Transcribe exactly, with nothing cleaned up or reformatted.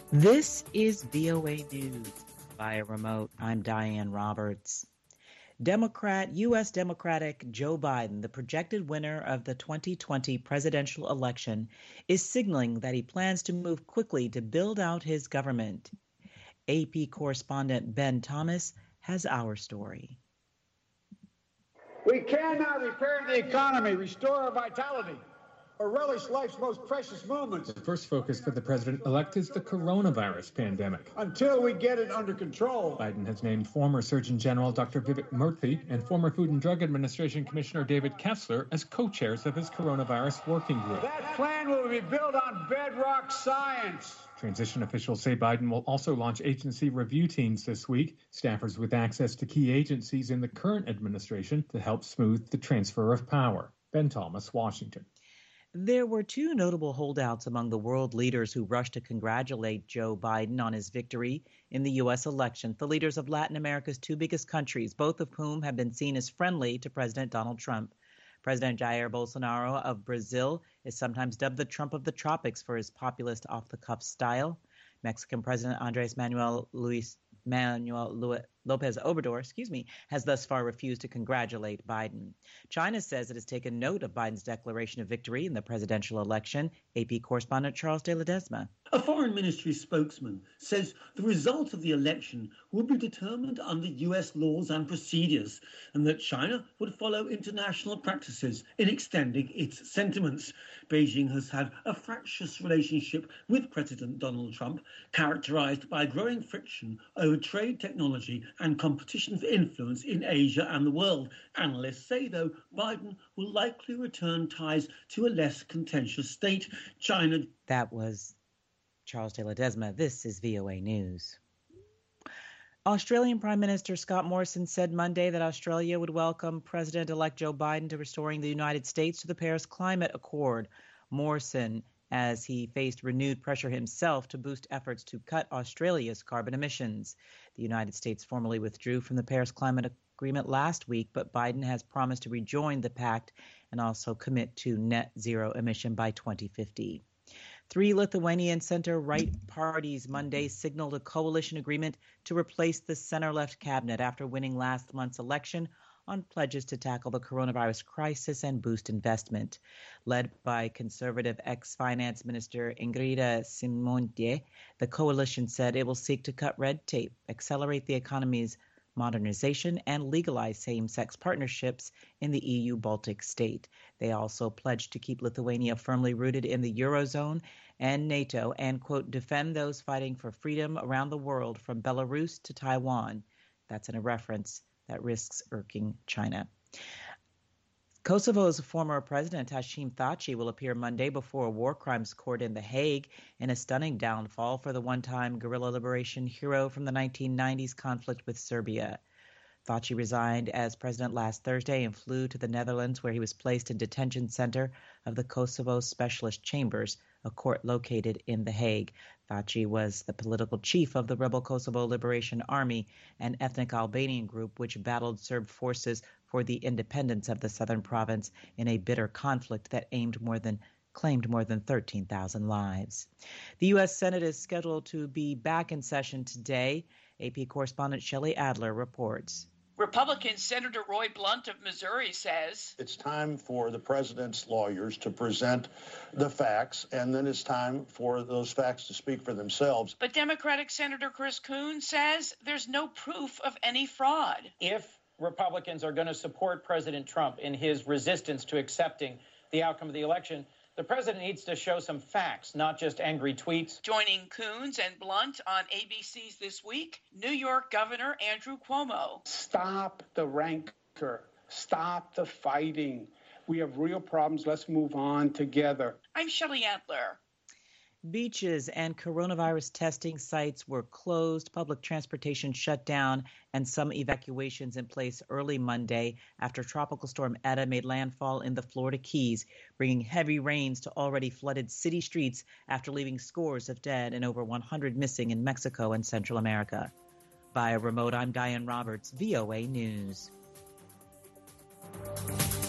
This is V O A News via remote. I'm Diane Roberts. Democrat, U S Democratic Joe Biden, the projected winner of the twenty twenty presidential election, is signaling that he plans to move quickly to build out his government. A P correspondent Ben Thomas has our story. We cannot repair the economy, restore our vitality, or relish life's most precious moments. The first focus for the president-elect is the coronavirus pandemic. Until we get it under control. Biden has named former Surgeon General Doctor Vivek Murthy and former Food and Drug Administration Commissioner David Kessler as co-chairs of his coronavirus working group. That plan will be built on bedrock science. Transition officials say Biden will also launch agency review teams this week, staffers with access to key agencies in the current administration to help smooth the transfer of power. Ben Thomas, Washington. There were two notable holdouts among the world leaders who rushed to congratulate Joe Biden on his victory in the U S election, the leaders of Latin America's two biggest countries, both of whom have been seen as friendly to President Donald Trump. President Jair Bolsonaro of Brazil is sometimes dubbed the Trump of the tropics for his populist off-the-cuff style. Mexican President Andrés Manuel Luis Manuel Lopez Obrador, excuse me, has thus far refused to congratulate Biden. China says it has taken note of Biden's declaration of victory in the presidential election. A P correspondent Charles de Ledesma. A foreign ministry spokesman says the result of the election will be determined under U S laws and procedures, and that China would follow international practices in extending its sentiments. Beijing has had a fractious relationship with President Donald Trump, characterized by growing friction over trade, technology, and competition for influence in Asia and the world. Analysts say, though, Biden will likely return ties to a less contentious state. China. That was Charles de Ledesma. This is V O A News. Australian Prime Minister Scott Morrison said Monday that Australia would welcome President-elect Joe Biden to restoring the United States to the Paris Climate Accord. Morrison, as he faced renewed pressure himself to boost efforts to cut Australia's carbon emissions. The United States formally withdrew from the Paris Climate Agreement last week, but Biden has promised to rejoin the pact and also commit to net zero emission by twenty fifty. Three Lithuanian center-right parties Monday signaled a coalition agreement to replace the center-left cabinet after winning last month's election on pledges to tackle the coronavirus crisis and boost investment. Led by conservative ex-finance minister Ingrida Simontie, the coalition said it will seek to cut red tape, accelerate the economy's modernization, and legalize same-sex partnerships in the E U Baltic state. They also pledged to keep Lithuania firmly rooted in the Eurozone and NATO and, quote, defend those fighting for freedom around the world from Belarus to Taiwan. That's in a reference that risks irking China. Kosovo's former president, Hashim Thaçi, will appear Monday before a war crimes court in The Hague in a stunning downfall for the one-time guerrilla liberation hero from the nineteen nineties conflict with Serbia. Thaçi resigned as president last Thursday and flew to the Netherlands, where he was placed in detention center of the Kosovo Specialist Chambers, a court located in The Hague. Thaçi was the political chief of the rebel Kosovo Liberation Army, an ethnic Albanian group which battled Serb forces for the independence of the southern province in a bitter conflict that aimed more than claimed more than thirteen thousand lives. The U S Senate is scheduled to be back in session today. A P correspondent Shelley Adler reports. Republican Senator Roy Blunt of Missouri says it's time for the president's lawyers to present the facts, and then it's time for those facts to speak for themselves. But Democratic Senator Chris Coons says there's no proof of any fraud. If Republicans are going to support President Trump in his resistance to accepting the outcome of the election, the president needs to show some facts, not just angry tweets. Joining Coons and Blunt on A B C's This Week, New York Governor Andrew Cuomo. Stop the rancor. Stop the fighting. We have real problems. Let's move on together. I'm Shelley Adler. Beaches and coronavirus testing sites were closed, public transportation shut down, and some evacuations in place early Monday after Tropical Storm Eta made landfall in the Florida Keys, bringing heavy rains to already flooded city streets after leaving scores of dead and over one hundred missing in Mexico and Central America. Via remote, I'm Diane Roberts, V O A News.